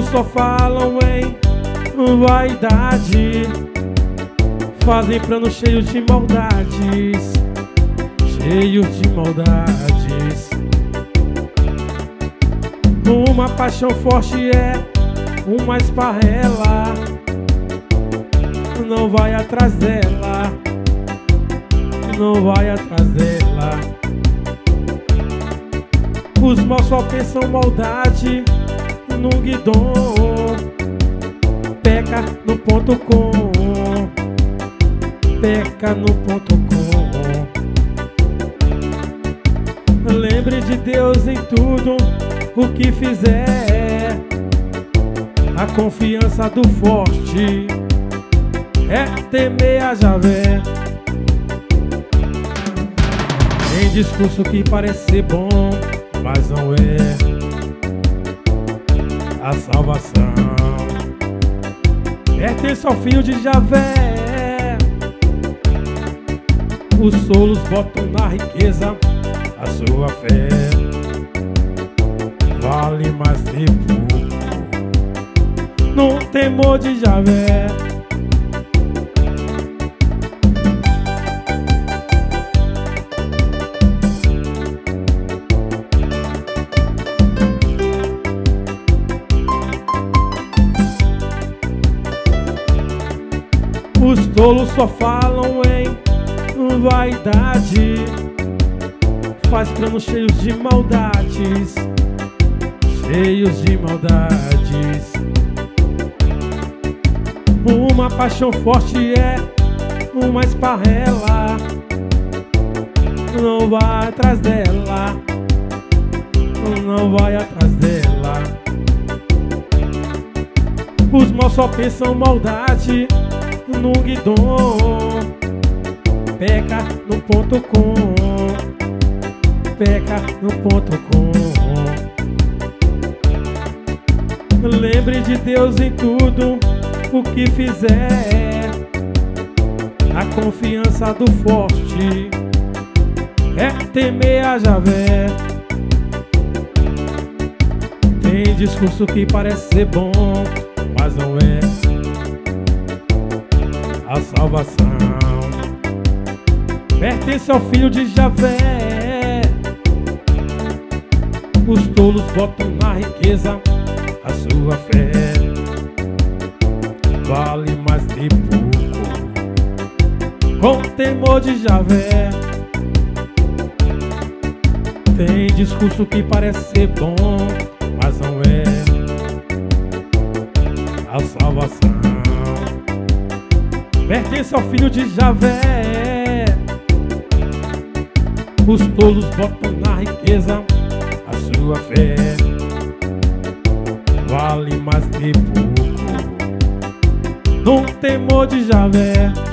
tolos só falam em vaidade, fazem planos cheios de maldades, cheios de maldades. Uma paixão forte é uma esparrela, não vai atrás dela, não vai atrás dela. Os maus só pensam maldade no guidão, peca no ponto com, peca no ponto com. Lembre de Deus em tudo o que fizer, a confiança do forte é temer a Javé. Tem discurso que parece ser bom, mas não é a salvação. Pertence ao filho de Javé. Os tolos botam na riqueza a sua fé, vale mais que pouco no temor de Javé. Os tolos só falam em vaidade, faz planos cheios de maldades, cheios de maldades. Uma paixão forte é uma esparrela, não vai atrás dela, não vai atrás dela. Os maus só pensam maldade no guidão, peca no ponto com, peca no ponto com. Lembre de Deus em tudo o que fizer, a confiança do forte é temer a Javé. Tem discurso que parece ser bom, mas não é a salvação. Pertence ao filho de Javé. Os tolos botam na riqueza a sua fé, vale mais que pouco com temor de Javé. Tem discurso que parece ser bom, mas não é a salvação. Pertence ao filho de Javé. Os tolos botam na riqueza a sua fé, vale mais que pouco no temor de Javé.